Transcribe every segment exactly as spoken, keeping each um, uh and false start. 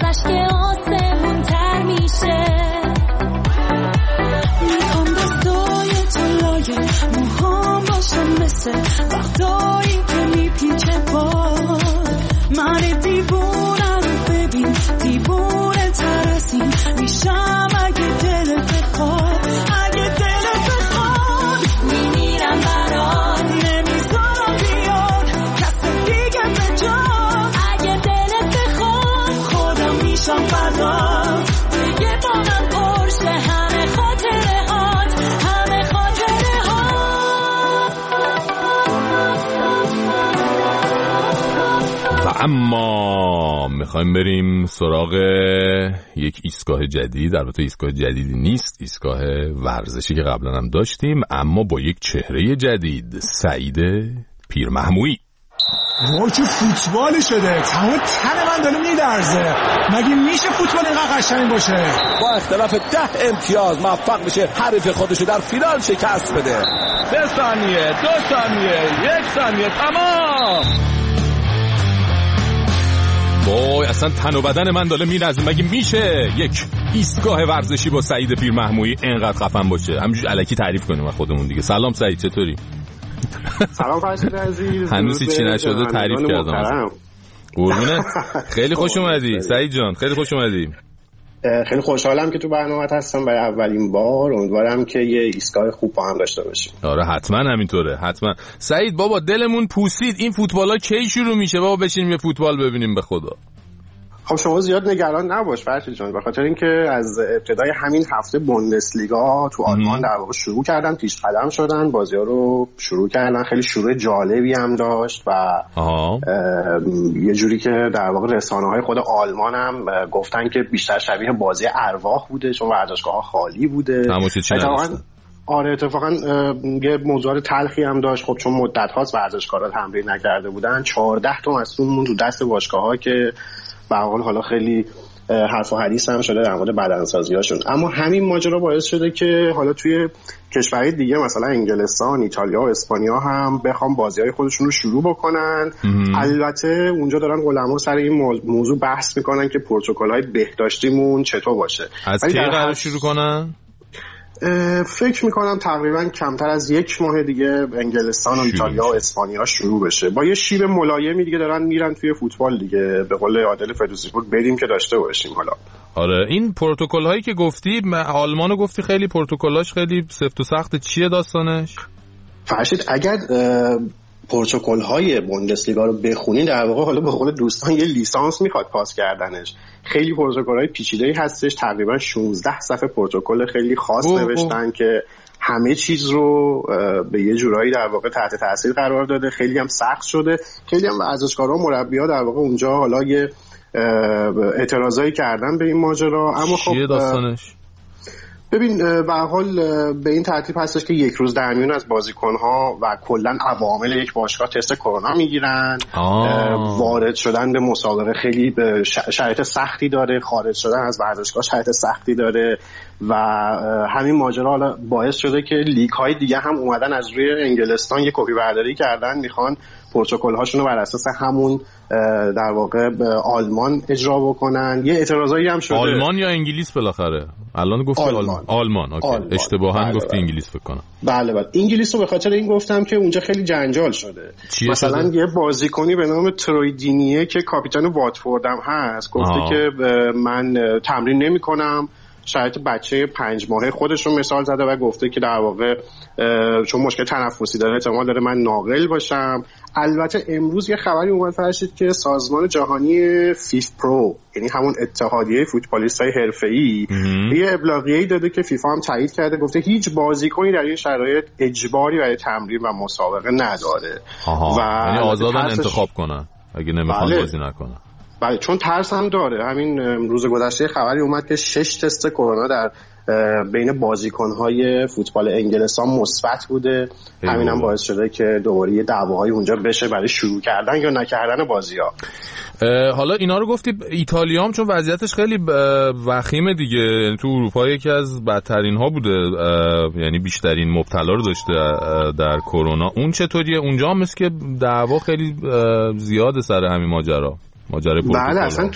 ازش که آسمون تر میشه. میخوام دستای تو لای موهام باشم مثل وقتایی که میپیچه باد. من دیوونه رو ببین دیوونه تر از این میشم اگه دلت بخواد. اگه دلت بخواد میمیرم برات نمیذارم بیاد کس دیگه به جات. اگه دلت بخواد خودم میشم فدات دیگه با من پرشه همه خاطره هات همه خاطره هات. و اما میخوایم بریم سراغ یک ایستگاه جدید. البته ایستگاه جدیدی نیست، ایستگاه ورزشی که قبلا هم داشتیم اما با یک چهره جدید، سعید پیرمحمویی. وای چه فوتبالی شده، تمام تن من داره میلرزه. مگه میشه فوتبال اینقدر قشنگ باشه؟ با اختلاف ده امتیاز موفق میشه حریف خودشو در فینال شکست بده. سه ثانیه، دو ثانیه، یک ثانیه، تمام. وای اصلا تن و بدن من داره میلرزه. مگه میشه یک ایستگاه ورزشی با سعید پیرمحمویی اینقدر خفن باشه؟ همینجوری الکی تعریف کنیم از خودمون دیگه. سلام سعید، چطوری؟ سلام فرشید عزیز. هنوز چی نشده تعریف کردم. قربونه. خیلی خوش اومدی سعید جان، خیلی خوش اومدی. خیلی خوشحالم که تو برنامه هستم برای اولین بار. امیدوارم که یه ایستگاه خوب با هم داشته باشیم. آره حتما همینطوره، حتما. سعید بابا دلمون پوسید، این فوتبالا کی شروع میشه بابا؟ بشینیم یه فوتبال ببینیم به خدا. خب شما زیاد نگران نباش فرشید جان، به خاطر اینکه از ابتدای همین هفته بوندسلیگا تو آلمان در واقع شروع کردن، پیش قدم شدن، بازی‌ها رو شروع کردن. خیلی شروع جالبی هم داشت و یه جوری که در واقع رسانه‌های خود آلمان هم گفتن که بیشتر شبیه بازی ارواح بوده چون ورزشگاه‌ها خالی بوده. آره اتفاقا یه موضوع تلخی هم داشت. خب چون مدت هاست ورزشکارا تمرین نکرده بودن، چهارده تا مصدوم موند تو دست باشگاه‌ها که به هر حال حالا خیلی حرف و حدیث هم شده در مورد بدنسازی‌هاشون. اما همین ماجرا باعث شده که حالا توی کشورهای دیگه مثلا انگلستان، ایتالیا و اسپانیا هم بخوام بازی‌های خودشون رو شروع بکنن. البته اونجا دارن علما سر این موضوع بحث میکنن که پروتکل‌های بهداشتیمون چطور باشه. از کی قرار شروع کنن؟ فکر میکنم تقریبا کمتر از یک ماه دیگه انگلستان و ایتالیا و اسپانیا شروع بشه. با یه شیب ملایمی دیگه دارن میرن توی فوتبال دیگه. به قول عادل فردوسی پور بریم که داشته باشیم. حالا آره این پروتکل هایی که گفتی، آلمانو گفتی خیلی پروتکلاش خیلی سفت و سخت، چیه داستانش؟ فرشید اگر پروتکل های بوندسلیگا رو بخونین در واقع حالا به قول دوستان یه لیسانس میخواد پاس کردنش. خیلی پروتکل های پیچیده‌ای هستش، تقریبا شانزده صفحه پروتکل خیلی خاص اوه نوشتن اوه. که همه چیز رو به یه جورایی در واقع تحت تاثیر قرار داده. خیلی هم سخت شده. خیلی هم ورزشکارا و مربی‌ها در واقع اونجا حالا یه اعتراضایی کردن به این ماجرا. اما خب چیه داستانش؟ ببین به هر حال به این ترتیب هستش که یک روز در میون از بازیکن‌ها و کلاً عوامل یک باشگاه تست کرونا میگیرن. وارد شدن به مسابقه خیلی شرایط سختی داره، خارج شدن از ورزشگاه شرایط سختی داره و همین ماجرا حالا باعث شده که لیگ‌های دیگه هم اومدن از روی انگلستان یک کپی برداری کردن، میخوان پروتکل هاشون رو بر اساس همون در واقع آلمان اجرا بکنن. یه اعتراضایی هم شده. آلمان یا انگلیس بالاخره؟ الان گفتی آلمان. آلمان اوکی. اشتباها گفتی انگلیس فکر کنم. بله بله انگلیس رو به خاطر این گفتم که اونجا خیلی جنجال شده. مثلا شده؟ یه بازیکنی به نام تروی دینیه که کاپیتان واتفورد هم هست گفته آه. که من تمرین نمی‌کنم. شرایط بچه پنج ماهه خودش رو مثال زده و گفته که در واقع چون مشکل تنفسی داره احتمال داره من ناقل باشم. البته امروز یه خبری اومد فرشید که سازمان جهانی فیف پرو، یعنی همون اتحادیه فوتبالیست‌های حرفه‌ای، یه ابلاغیه‌ای داده که فیفا هم تایید کرده، گفته هیچ بازیکنی در این شرایط اجباری برای تمرین و مسابقه نداره. و یعنی آزادن انتخاب کنن اگه نمیخوان بله. بازی نکنن. بله چون ترس هم داره. همین روز گذشته خبری اومد که شش تست کرونا در بین بازیکن‌های فوتبال انگلستان مثبت بوده. همین هم باعث شده که دوباره دعواهای اونجا بشه برای شروع کردن یا نکردن بازی‌ها. حالا اینا رو گفتی ایتالیا هم چون وضعیتش خیلی وخیمه دیگه، تو اروپا یکی از بدترین ها بوده، یعنی بیشترین مبتلا رو داشته در کرونا. اون چطوریه اونجا؟ مثل که دعوا خیلی زیاده سر همین ماجرا. ماجرا بله اصلا توی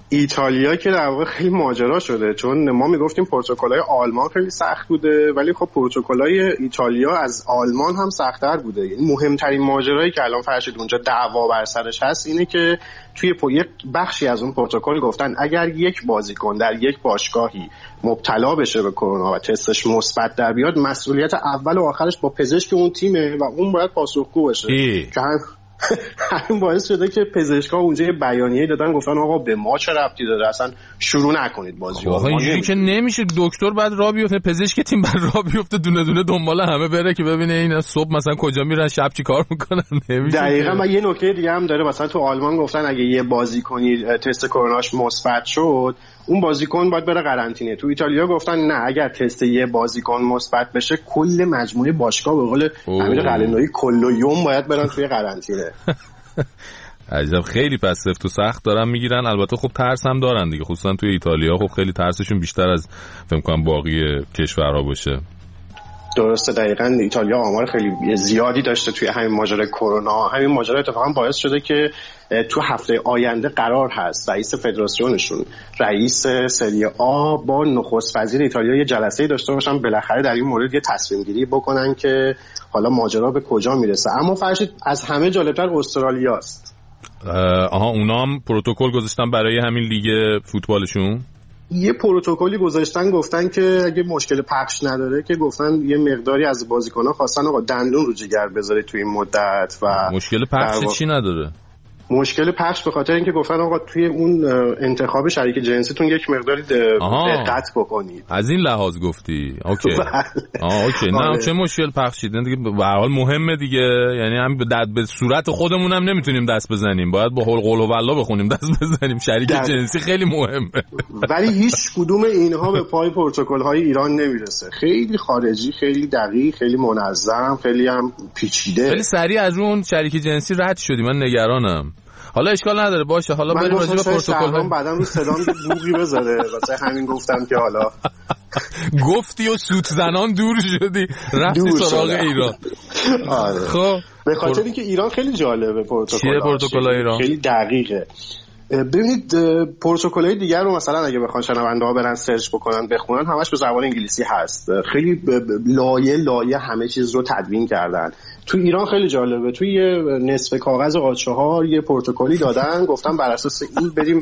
ایتالیا که در واقع خیلی ماجرا شده، چون ما میگفتیم پروتکل‌های آلمان خیلی سخت بوده ولی خب پروتکل‌های ایتالیا از آلمان هم سخت‌تر بوده. یعنی مهمترین ماجرایی که الان فرشید اونجا دعوا بر سرش هست اینه که توی یک بخشی از اون پروتکل گفتن اگر یک بازیکن در یک باشگاهی مبتلا بشه به کرونا و تستش مثبت در بیاد، مسئولیت اول و آخرش با پزشک اون تیمه و اون باید پاسخگو بشه. که همین باعث شده که پزشکا اونجا یه بیانیه دادن، گفتن آقا به ما چه ربطی داره، اصلا شروع نکنید بازیو. آقا اینجوری که نمیشه، دکتر بعد راه بیفته، پزشک تیم بعد راه بیفته دونه دونه دنبال همه بره که ببینه این صبح مثلا کجا میرن شب چی کار میکنن. نمیشه. دقیقاً. و یه نکته دیگه هم داره، مثلا تو آلمان گفتن اگه یه بازیکنی تست کروناش مثبت شد اون بازیکن باید بره قرنطینه. تو ایتالیا گفتن نه، اگر تست یه بازیکن مثبت بشه کل مجموعه باشگاه به قول امیر قلعه‌نویی کل یوم باید برن توی قرنطینه. عجب. خیلی پس سفت و سخت دارن میگیرن. البته خب ترس هم دارن دیگه، خصوصا توی ایتالیا خب خیلی ترسشون بیشتر از فکر کنم باقی کشورها باشه. درسته، دقیقاً. ایتالیا آمار خیلی زیادی داشته توی همین ماجرای کرونا. همین ماجرا اتفاقا باعث شده که تو هفته آینده قرار هست رئیس فدراسیونشون، رئیس سری آ با نخست وزیر ایتالیا یه جلسه‌ای داشته باشن، بالاخره در این مورد یه تصمیم گیری بکنن که حالا ماجرا به کجا میرسه. اما فرشید از همه جالبتر استرالیاست. آها، اونا هم پروتکل گذاشتن برای همین لیگ فوتبالشون. یه پروتکلی گذاشتن، گفتن که اگه مشکل پخش نداره، که گفتن یه مقداری از بازیکن‌ها خواستن آقا دندون رو جگر بذاره توی این مدت. و مشکل پخش واقع... چی نداره؟ مشکل پخش به خاطر اینکه گفتن آقا توی اون انتخاب شریک جنسیتون یک مقداری دقت بکنید. از این لحاظ گفتی. اوکی. آها اوکی. نه چه مشکل پخشید دیگه، به هر حال مهمه دیگه. یعنی هم به صورت خودمون هم نمیتونیم دست بزنیم، باید با قول قول و والله بخونیم دست بزنیم. شریک در... جنسی خیلی مهمه. ولی هیچ کدوم اینها به پای پروتکل‌های ایران نمیرسه. خیلی خارجی، خیلی دقیق، خیلی منظم، خیلی هم پیچیده. خیلی سریع از اون شریک جنسی رد شدی. من نگرانم. حالا اشکال نداره، باشه. حالا بریم راجع به پروتکل. بعدم رو صدام بوقی بذاره، واسه همین گفتم که حالا گفتی و سوت زنان دور شدی رفتی سراغ ایران. آره. خب به خاطر اینکه ایران خیلی جالبه پروتکل. چیه پروتکل ایران؟ خیلی دقیقه. ببینید پروتکل‌های دیگر رو مثلا اگه بخوان شنونده‌ها برن سرچ بکنن بخونن، همش به زبان انگلیسی هست. خیلی لایه لایه همه چیز رو تدوین کردن. تو ایران خیلی جالبه، توی یه نصف کاغذ آ چهار یه پروتکلی دادن، گفتن بر اساس این بریم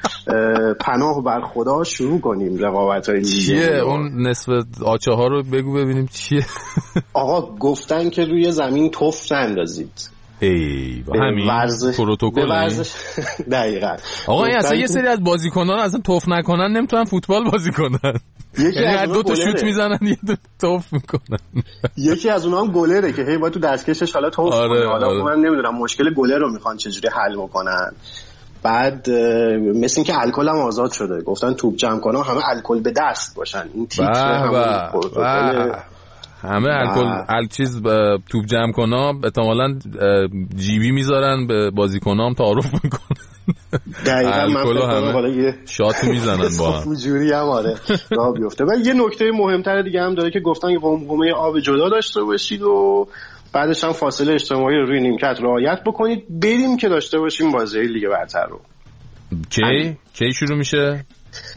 پناه بر خدا شروع کنیم رقابت‌های لیگ. چیه اون نصف آ چهار رو بگو ببینیم چیه؟ آقا گفتن که روی زمین توف نندازید. ای با همین پروتکل ورزش. دقیقاً. آقا این اصلا یه سری از بازیکنان اصلا توف نکنن نمیتونن فوتبال بازی کنن. یکی از دو تا شوت میزنن یه دو توف میکنن. یکی از اونها هم گلره که هی باید تو دستکشش حالا توف آره، کنه. حالا آره. من نمیدونم مشکل گلر رو میخوان چجوری حل بکنن. بعد مثل این که الکل هم آزاد شده، گفتن توپ جمع کنن همه الکل به دست باشن. این تیتر همون پروتکل همه الکل ال چیز توپ جمع کنه احتمالاً جیبی میذارن به بازیکنام تعارف میکنن. دقیقاً من فکر کنم حالا یه شات میزنن با هم فوجوری هم آره راه بیفته. و یه نکته مهمتر دیگه هم داره که گفتن یه قمقمه آب جدا داشته باشید و بعدش هم فاصله اجتماعی رو روی نیمکت رعایت بکنید. بریم که داشته باشیم بازی لیگ برتر رو. کی کی شروع میشه؟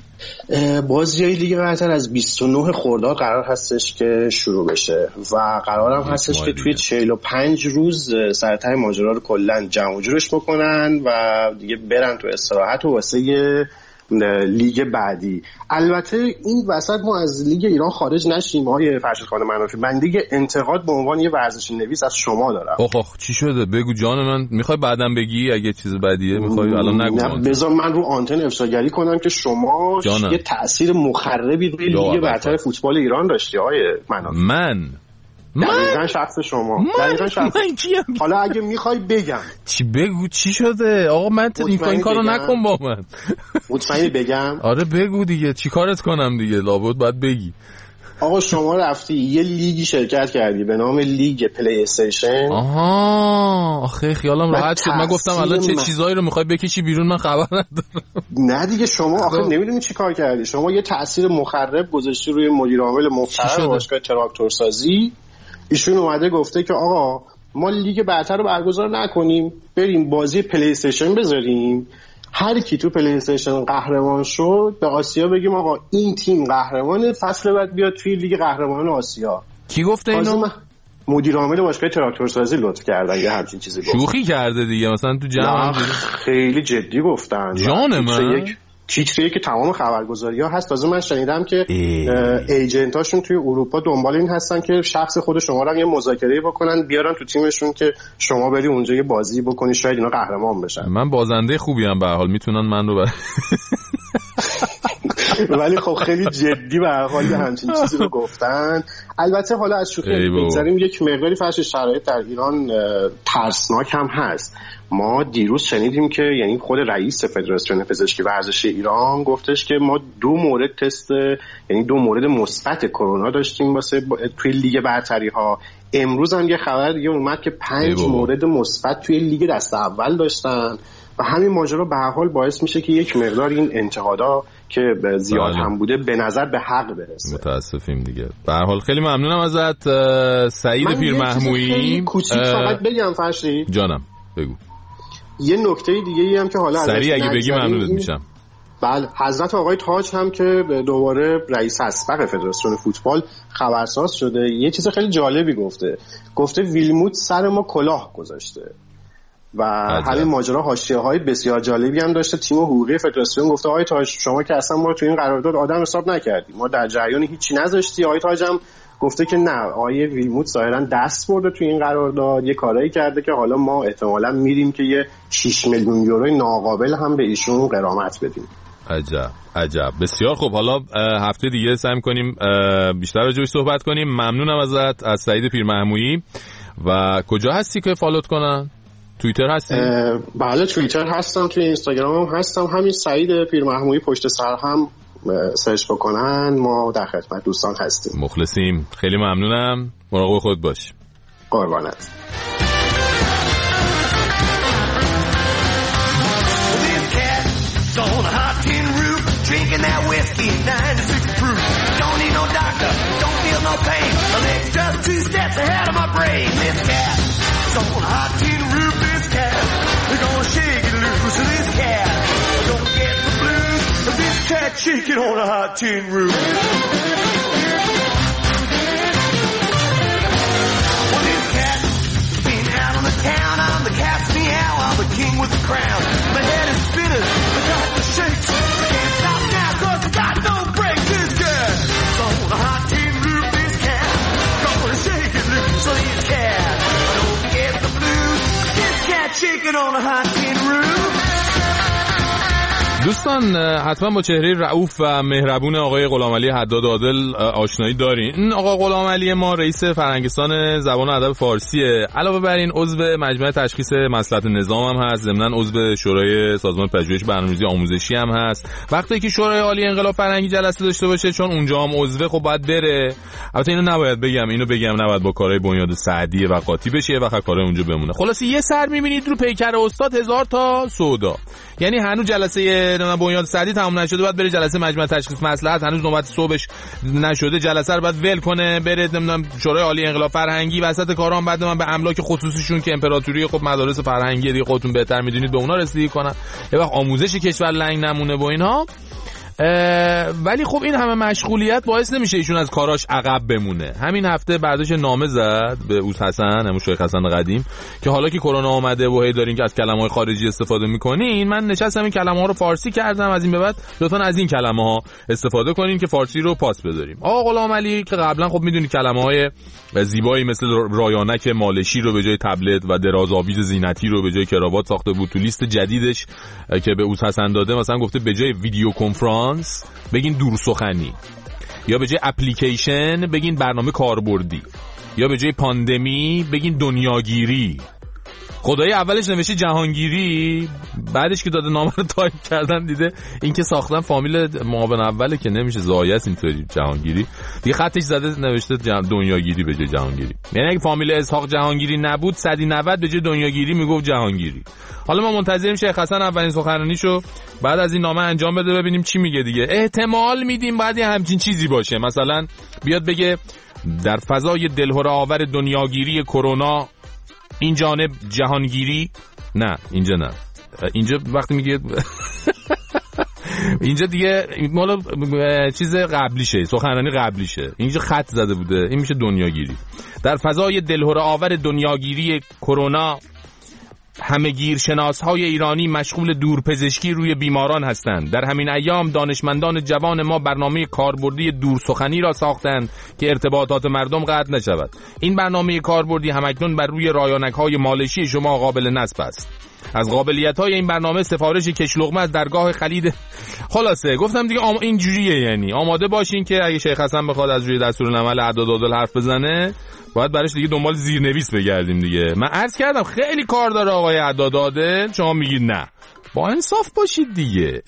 بازی لیگ برتر از بیست و نه خرداد قرار هستش که شروع بشه و قرار هم هستش که توی چهل و پنج روز سرتای ماجرا رو کلا جمع و جورش بکنن و دیگه برن تو استراحت و واسه لیگ بعدی. البته این وسط ما از لیگ ایران خارج نشیم آقای فرشید خان منافی. من دیگه انتقاد به عنوان یه ورزشی نویس از شما دارم. اوه اوه چی شده؟ بگو جان من. میخوای بعدم بگی اگه چیز بدیه؟ میخوای الان نگو؟ نه بذار من رو آنتن افشاگری کنم که شما جانم. یه تأثیر مخربی روی لیگ برتر فوتبال ایران داشتی آقای منافی. من دقیقاً شخص شما. دقیقاً شخص. حالا اگه میخوای بگم چی بگو؟ چی شده آقا؟ من این کارو نکن با من. مطمئنی بگم؟ آره بگو دیگه. چی کارت کنم دیگه؟ لابد باید بگی. آقا شما رفتی یه لیگی شرکت کردی به نام لیگ پلی استیشن. آها آخه خیالم راحت شد. من گفتم الان چه چیزایی رو میخوای بکشی بیرون من خبر ندارم. نه دیگه شما آخه نمیدونی چی کار کردی. شما یه تأثیر مخرب گذاشتی روی مدیر عامل مقتدر باشگاه تراکتورسازی. ایشون اومده گفته که آقا ما لیگ برتر رو برگزار نکنیم، بریم بازی پلی استیشن بذاریم، هر کی تو پلی استیشن قهرمان شد به آسیا بگیم آقا این تیم قهرمان، فصل بعد بیاد توی لیگ قهرمانان آسیا. کی گفته اینو؟ مدیر عامل باشگاه تراکتورسازی لطف کردن یه همچین چیزی گفت. شوخی کرده دیگه مثلا تو جمع خیلی جدی گفتن. جان من تیتریه که تمام خبرگزاری‌ها هست. تازه من شنیدم که ایجنتاشون توی اروپا دنبال این هستن که شخص خود شما رو یه مذاکره بکنن بیارن تو تیمشون که شما بری اونجا یه بازی بکنی شاید اینا قهرمان بشن. من بازنده خوبی ام به هر حال میتونن من رو بر... ولی خب خیلی جدی به هر حال همچین چیزی رو گفتن. البته حالا از شوخی بگذاریم یک مقداری فرش شرایط در ایران ترسناک هم هست. ما دیروز شنیدیم که یعنی خود رئیس فدراسیون پزشکی ورزشی ایران گفتش که ما دو مورد تست یعنی دو مورد مثبت کرونا داشتیم واسه توی لیگ برتری ها. امروز هم یه خبر دیگه اومد که پنج مورد مثبت توی لیگ دست اول داشتن و همین ماجرا به هر حال باعث میشه که یک مقدار این انتقادا که زیاد بله. هم بوده به نظر به حق برسه. متاسفیم دیگه. به هر حال خیلی ممنونم ازت سعید پیرمحمویی. کوچیک فقط بگم فرشید جانم بگو. یه نکته دیگه ای هم که حالا سریع اگه بگی ممنونت میشم. بله حضرت آقای تاج هم که دوباره رئیس اسبق فدراسیون فوتبال خبرساز شده یه چیز خیلی جالبی گفته. گفته ویلموت سر ما کلاه گذاشته و عجب. همین ماجرا حاشیه‌های بسیار جالبی هم داشته. تیم حقوقی فدراسیون گفته آقای تاج شما که اصلا ما رو تو این قرارداد آدم حساب نکردی، ما در جریان هیچی نذاشتی. آقای تاج هم گفته که نه آقای ویلموت ظاهرا دست برده تو این قرارداد، یه کارایی کرده که حالا ما احتمالاً میریم که یه شش میلیون یورو ناقابل هم به ایشون غرامت بدیم. عجب عجب بسیار خوب. حالا هفته دیگه سعی می‌کنیم بیشتر راجع بهش صحبت کنیم. ممنونم ازت از سعید پیرمحمویی. و کجا هستی که فالوت کنن؟ توییتر هستی؟ بله توییتر هستم، توی اینستاگرام هم هستم. همین سعید پیرمحمویی پشت سر هم سرچ بکنن ما در خدمت دوستان هستیم. مخلصیم. خیلی ممنونم. مراقب خود باش. قربانت. Drinking that whiskey, ninety-six proof. Don't need no doctor, don't feel no pain. My legs just two steps ahead of my brain. This cat, it's on a hot tin roof. This cat, we're gonna shake it loose. This cat, don't get the blues. This cat shaking on a hot tin roof. Well, this cat, been out on the town. I'm the cat's meow. I'm the king with the crown. My head is spinning, I got the shakes. دوستان حتما با چهره رئوف و مهربون آقای غلامعلی حداد عادل آشنایی دارین. این آقا غلامعلی ما رئیس فرهنگستان زبان و ادب فارسیه. علاوه بر این عضو مجمع تشخیص مصلحت نظام هم هست. ضمن عضو شورای سازمان پژوهش برنامه‌ریزی آموزشی هم هست. وقتی که شورای عالی انقلاب فرهنگی جلسه داشته باشه چون اونجا هم عضو خب باید بره. البته اینو نباید بگم، اینو بگم نباید با کارهای بنیاد سعدیه و قاطی بشه یه وقت کارهای اونجا بمونه. خلاص یه سر می‌بینید رو پیکر استاد هزار تا سودا. یعنی هنوز جلسه بنیاد سعدی تمام نشده بعد بره جلسه مجمع تشخیص مصلحت، هنوز نوبت صبحش نشده جلسه رو بعد ول کنه بره نمیدونم شورای عالی انقلاب فرهنگی وسط کارام بعد من به املاک خصوصیشون که امپراتوری خب مدارس فرهنگی دیگه خودتون بهتر میدونید به اونا رسیدگی کنن. یه وقت آموزش کشور لنگ نمونه و اینها. ولی خب این همه مشغولیت باعث نمیشه ایشون از کاراش عقب بمونه. همین هفته برداشت نامه زد به اوس حسن، همون شیخ حسن قدیم، که حالا که کرونا اومده و هی دارین که از کلمه‌های خارجی استفاده میکنین، من نشستم این کلمه‌ها رو فارسی کردم. از این به بعد لطفاً از این کلمه‌ها استفاده کنین که فارسی رو پاس بذاریم. آقا غلامعلی که قبلا خب میدونید کلمه‌های زیبایی مثل رایانک مالشی رو به جای تبلت و درازآویز زینتی رو به جای کراوات ساخته بود. تو لیست جدیدش که به اوس حسن داده مثلا گفته به جای ویدیو کنفرانس بگین دور سخنی، یا به جای اپلیکیشن بگین برنامه کاربردی، یا به جای پاندمی بگین دنیاگیری. خدای اولش نوشته جهانگیری، بعدش که داده نامه رو تایپ کردن دیده این که ساختن فامیل معاون اوله که نمیشه زایست اینطوری جهانگیری دیگه، خطش زده نوشته دنیاگیری به جای جهانگیری. یعنی اگه فامیل اسحاق جهانگیری نبود صد و نود به جای دنیاگیری میگفت جهانگیری. حالا ما منتظریم شیخ حسن اولین سخنرانیشو بعد از این نامه انجام بده ببینیم چی میگه دیگه. احتمال میدیم بعد یه همچین چیزی باشه، مثلا بیاد بگه در فضای دلهره آور دنیاگیری کرونا این جانب جهانگیری، نه اینجا نه، اینجا وقتی میگه اینجا دیگه مالا چیز قبلیشه، سخنرانی قبلیشه، اینجا خط زده بوده، این میشه دنیاگیری. در فضای دلهره آور دنیاگیری کرونا همه‌گیر شناس‌های ایرانی مشغول دورپزشکی روی بیماران هستند. در همین ایام دانشمندان جوان ما برنامه کاربردی دورسخنی را ساختند که ارتباطات مردم قطع نشود. این برنامه کاربردی همکنون بر روی رایانک‌های مالشی شما قابل نصب است. از قابلیت‌های این برنامه سفارش کشلقمه از درگاه خلید. خلاصه گفتم دیگه آم... این جوریه، یعنی آماده باشین که اگه شیخ حسن بخواد از روی دستورالعمل اعداد و عدل حرف بزنه باید براش دیگه دنبال زیرنویس بگردیم دیگه. من عرض کردم خیلی کار داره آقای اعداد و عدل، شما میگید نه. با انصاف باشید دیگه.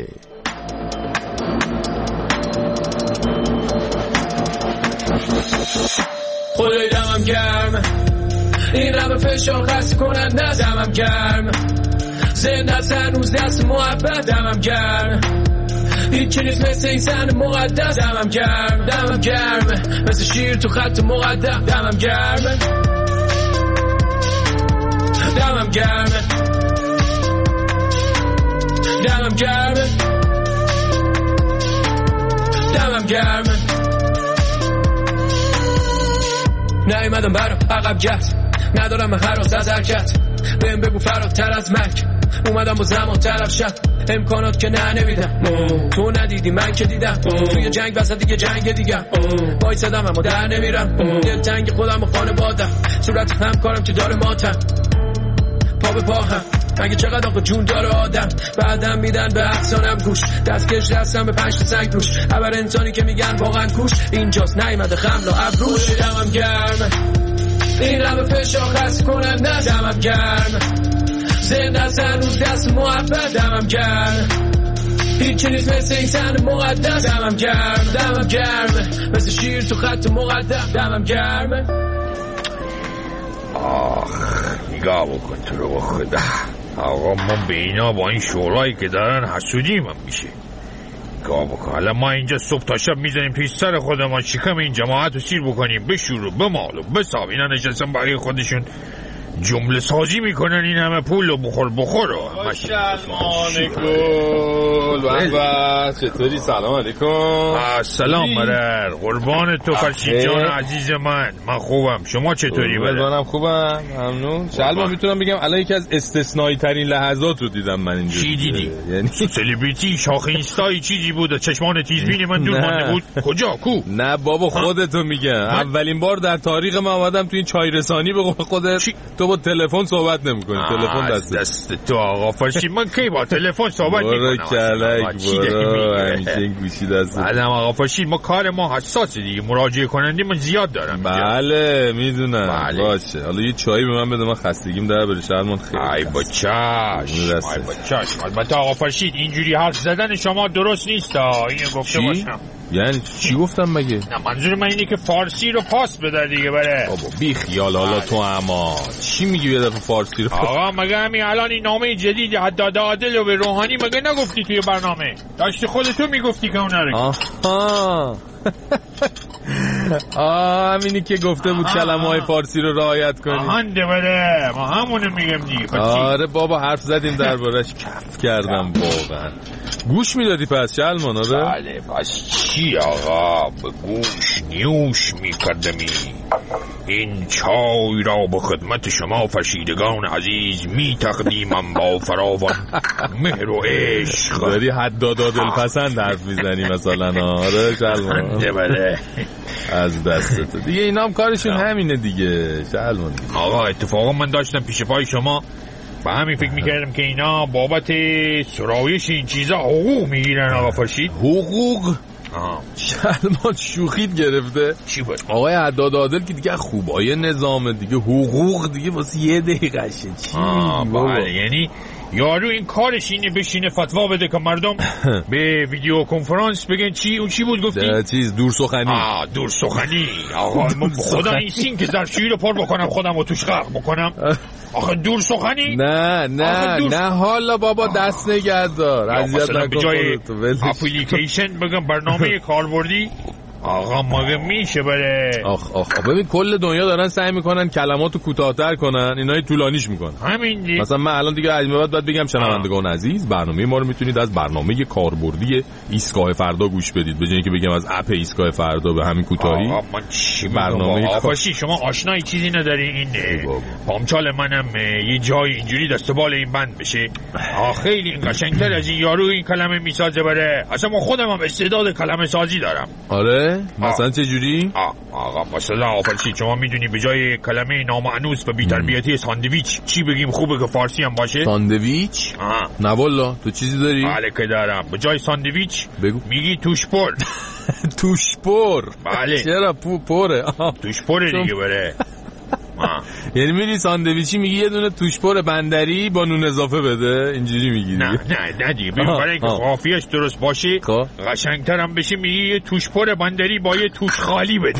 خدای دمم گرم، این رم فشار خسته کنند، نه دمم گرم، زنده است هنوز دست محبت، دمم گرم، هیچ نیست مثل این زن مقدس، دمم گرم، دمم گرم، مثل شیر تو خط مقدم، دمم گرم، دمم گرم، دمم گرم، دمم گرم. نیومدم برام عقب گرد، ندارم هراس از حرکت، بهم بگو فراتر از مرگ، اومدم با زمان طرف شد، امکانات که نه نمیدم، تو ندیدی من که دیدم، توی جنگ وسط دیگه جنگ دیگه، وایسادم اما در نمیرم، دل تنگ خودم و خانه بادم، صورت همکارم که داره ماتم، پا به پا هم مگه چقدر آقا جون داره آدم، بعدم میدن به افسانم گوش، دستکش دستم به پنج تا سنگ توش، ابر انسانی که میگن واقعا کوش، اینجاست نیومده خمل و ابروش، دمم گرم، این رم فشار خسته کنند، نه دمم گرم، زنده است هنوز دست محبت، دمم گرم، هیچی نیست مثل این زن مقدس، دمم گرم، دمم گرم، مثل شیر تو خط مقدم، دمم گرم. آخ نگاه بکن تو رو خدا آقا، ما به اینا با این شورایی که دارن حسودیم هم میشه. نگاه بکن حالا ما اینجا صبح تا شب میزنیم توی سر خودمان شکم این جماعت رو سیر بکنیم، بشور و بمال و بساب، اینا نشستن برای خودشون جمله سازی میکنن، این همه پول و بخور بخور و سلمان گل و چطوری؟ سلام علیکم. سلام برر، قربان تو فرشید جان عزیز من، من خوبم، شما چطوری برر؟ منم خوبم ممنون. شلما میتونم بگم الان یکی از استثنایی ترین لحظات رو دیدم من اینجا. چی دیدی؟ یعنی سلبریتی شاخ اینستایی چیزی بود، چشمان تیزبین من دور مانده بود، کجا کو؟ نه بابا خودتو میگم، اولین بار در تاریخ من اومدم تو این چای رسانی به قول خودت تو با تلفن صحبت نمی‌کنی، تلفن دست دست تو آقا فرشید، من کی با تلفن صحبت می‌کنم؟ برو کلک برو، همیشه گوشی دست. بعدم آقا فرشید ما کار ما حساسه دیگه، مراجعه کننده من زیاد دارم. بله میدونم. بله. باشه حالا یه چایی به من بده، من خستگیم در بره شرمون خیلی. ای بچاش ای بچاش. البته آقا فرشید اینجوری حرف زدن شما درست نیست، اینو گفته باشم. یعنی چی گفتم مگه؟ نه منظور من اینه که فارسی رو پاس بده دیگه بره. بابا بی خیال حالا تو اما چی میگی یه دفعه فارسی رو؟ آقا مگه همین الان این نامه جدید حداد عادل و به روحانی مگه نگفتی توی برنامه؟ داشتی خودتو میگفتی که اون نره. آها آه همینی که گفته بود کلمه‌های فارسی رو رعایت کنی. آهنده بره، ما همونو میگم دیگه. آره بابا حرف زدیم دربارش، کف کردم واقعا. گوش میدادی پس شلمان؟ آره بله. پس چی آقا؟ به گوش نیوش میکردمی. این چای را به خدمت شما فرشیدگان عزیز می تقدیمم با فراوان مهر و عشق. داری حداد عادل پسند حرف میزنی مثلا. آره شلمان بله از دستت دیگه، اینا هم کارشون همینه دیگه شلمان. آقا اتفاقا من داشتم پیش پای شما و همین فکر میکردم که اینا بابت سرایش این چیزا حقوق میگیرن. آقا فرشید حقوق؟ آه. شلمان شوخیت گرفته. چی بود؟ آقای حداد عادل که دیگه خوبای نظام دیگه، حقوق دیگه واسه یه دقیقه شه. چی بله یعنی یارو این کارش اینه بشینه فتوا بده که مردم به ویدیو کنفرانس بگن چی اون چی بود گفتی؟ چیز دور سخنی. آه دور سخنی. آقا من خدا این سین که ظرفشویی رو پر بکنم خودم و توش غرق بکنم. آخه دور سخنی؟ نه نه دور... نه حالا بابا دست نگه دار، اذیت نکن خودت. اپلیکیشن بگم برنامه کاربردی آقا مگه میشه بره؟ آخ آخ ببین کل دنیا دارن سعی میکنن کلماتو کوتاه‌تر کنن، اینای طولانیش میکنن. همین دی. مثلا من الان دیگه از بعد باید بگم شنوندگان عزیز، برنامه ما رو میتونید از برنامه کاربردی ایستگاه فردا گوش بدید، به جای اینکه بگم از اپ ایستگاه فردا به همین کوتاهی. آقا من چی برنامه آفاشی شما آشنایی چیزی نداری این پامچال منم یه جای اینجوری دست بال این بند بشه. آ خیلی این قشنگتر از این یارو این کلمه میسازه بره. اصلا من خودم هم استعداد کلمه سازی دارم. آره مثلا چه جوری؟ آقا مثلا آفرشی شما میدونی به جای کلمه نامعنوس و بی‌تربیتی ساندویچ چی بگیم خوبه که فارسی هم باشه؟ ساندویچ؟ نه والا تو چیزی داری؟ بله که دارم. به جای ساندویچ بگو. میگی توشپر. توشپر؟ بله. چرا پو پره؟ توشپره دیگه بره. یعنی میری ساندویچی میگی یه دونه توشپر بندری با نون اضافه بده، اینجوری میگی؟ نه نه نه دیگه برای اینکه قافیه‌اش درست باشه قشنگتر هم بشه میگی یه توشپر بندری با یه توش خالی بده.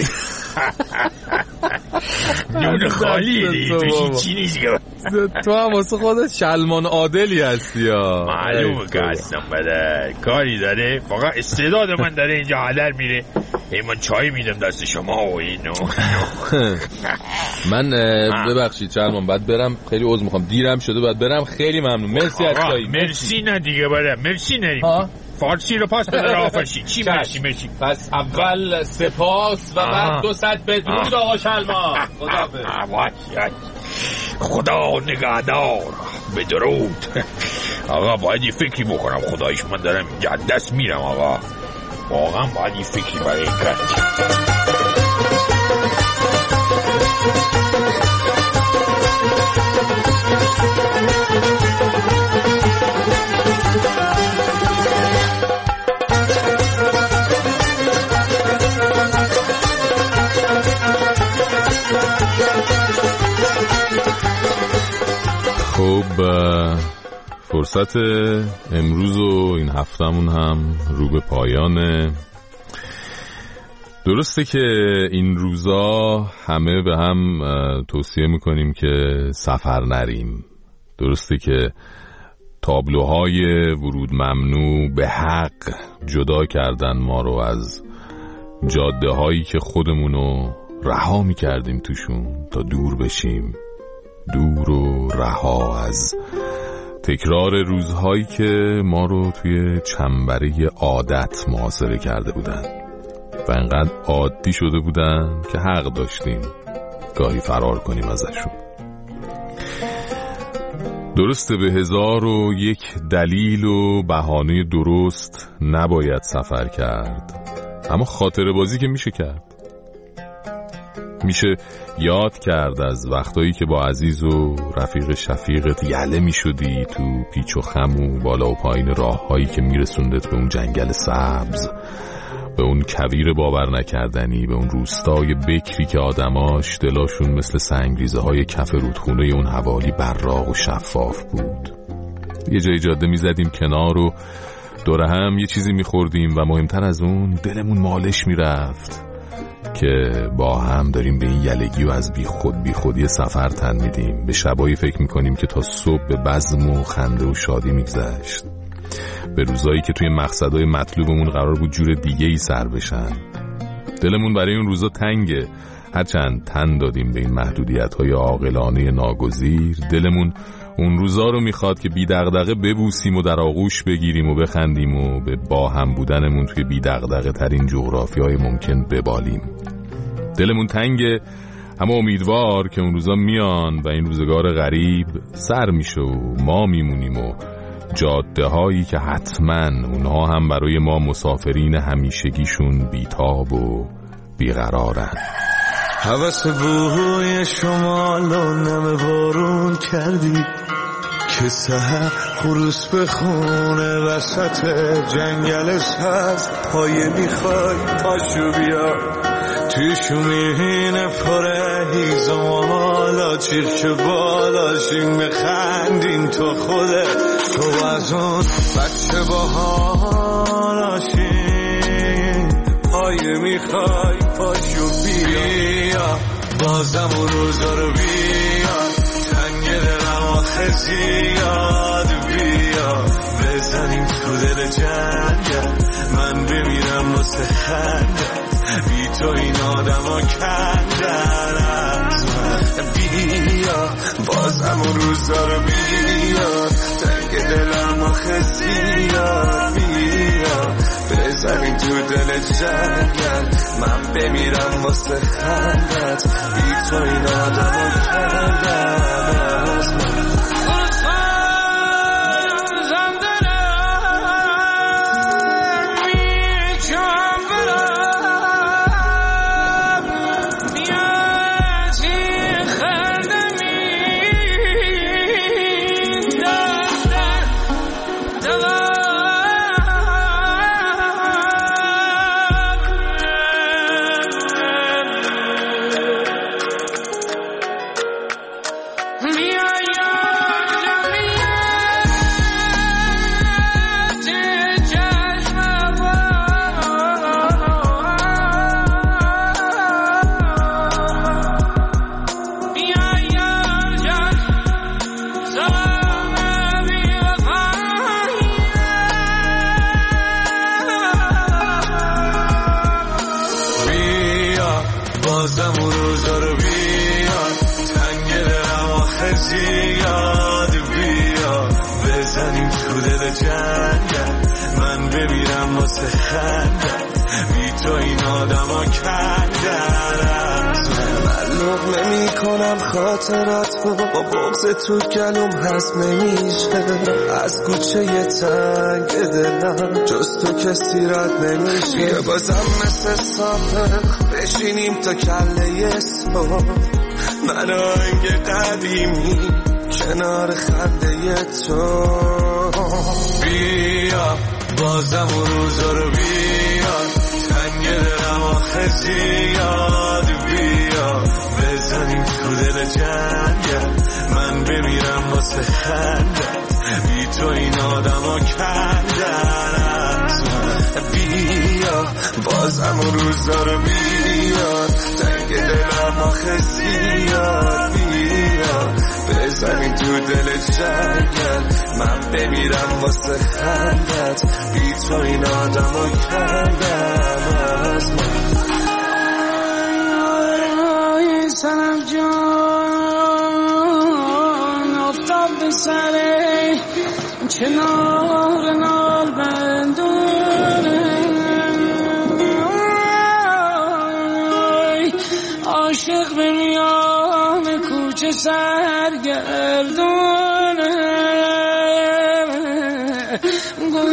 نون خالی دیگه توش چی نیست. تو هم واسه خودت شلمان عادلی هستی یا معلومه که هستم بده کاری داره، فقط استعداد من داره اینجا هدر میره. من چای میدم دست شما و اینو. من ببخشید شلمان باید برم، خیلی عذر میخوام دیرم شده باید برم. خیلی ممنون، مرسی از چایی. مرسی نه دیگه برم، مرسی نریم. فارسی رو پاس بده آفرشی. چی مرسی مرسی؟ پس اول سپاس و بعد دو صد بدرود آقا شلمان. خداحافظ. خدا نگهدار. بدرود. آقا باید یه فکری بکنم، خدایش من دارم اینجا دست میرم آقا، واقعا باید یه فکری برای این کرد. خب فرصت امروز و این هفتمون هم رو به پایانه. درسته که این روزا همه به هم توصیه میکنیم که سفر نریم، درسته که تابلوهای ورود ممنوع به حق جدا کردن ما رو از جاده هایی که خودمونو رها میکردیم توشون تا دور بشیم، دور و رها از تکرار روزهایی که ما رو توی چنبره عادت محاصره کرده بودن و انقدر عادی شده بودن که حق داشتیم گاهی فرار کنیم ازشون. درسته به هزار و یک دلیل و بهانه درست نباید سفر کرد، اما خاطره بازی که میشه کرد. میشه یاد کرد از وقتایی که با عزیز و رفیق شفیقت یله میشدی تو پیچ و خم و بالا و پایین راه هایی که میرسوندت به اون جنگل سبز، به اون کویر باور نکردنی، به اون روستای بکری که آدماش دلاشون مثل سنگریزه های کف رودخونه اون حوالی براق و شفاف بود. یه جای جاده میزدیم کنار و دور هم یه چیزی میخوردیم و مهمتر از اون دلمون مالش میرفت که با هم داریم به این یلگی و از بی خود بی خودی سفر تن میدیم. به شبایی فکر میکنیم که تا صبح به بزم و خنده و شادی میگذشت، به روزایی که توی مقصدهای مطلوبمون قرار بود جور دیگه ای سر بشن. دلمون برای اون روزا تنگه، هرچند تن دادیم به این محدودیت‌های عاقلانه ناگزیر. دلمون اون روزا رو میخواد که بی دغدغه ببوسیم و در آغوش بگیریم و بخندیم و به با هم بودنمون توی بی دغدغه ترین جغرافیای ممکن ببالیم. دلمون تنگه، اما امیدوار که اون روزا میان و این روزگار غریب سر میشه و ما میمونیم و جاده هایی که حتما اونها هم برای ما مسافرین همیشگیشون بیتاب و بیقرارن. حوث بوی شمال و نم بارون کردی که سحر خروس بخونه وسط جنگل سبز، پایه میخوای پاشو بیا توی شومین پره هیزم و حالا چیرچه بالاشیم بخندین تو خودت تو از اون بچه با حالاشیم، پایه میخوای پاشو بیا بازم اون روزا رو بیا، تنگ دلم آخه زیاد بیا بزنیم تو دل جنگل، من بمیرم واسه خنده بازم اون روزا رو بیار تنگ دلم آخه زیاد بیار بزنیم تو دل جنگل من بمیرم واسه خندت بی تو این آدم رو کردم از من بازم اون روزا رو بیار تنگ دلم آخه زیاد بیار بزنیم تو دل جنگل من بمیرم واسه خندت بی تو این آدم ها کندن من لقمه می کنم خاطرات رو با بغض تو گلوم هست نمیشه از کوچه یه تنگ دلم جز تو کسی رد نمیشه بیا بازم مثل سابق بشینیم تا کله صبح من آهنگ قدیمی کنار خنده تو بیا بازم اون روزا رو بیار تنگ دلم آخه زیاد بیا بزنیم تو دل جنگل من بمیرم واسه خندت بی تو این آدم ها کندن بیا بازم اون روزا رو بیار تنگ دلم آخه زیاد بیا بزنیم تو دل جنگل من بمیرم واسه خندت بی تو این آدم ها کندن از من سنم جان افتاد به سره کنار نال بندونه عاشق به میان کوچه سرگردونه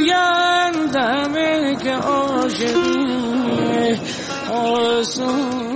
گویند همه که عاشقی آسون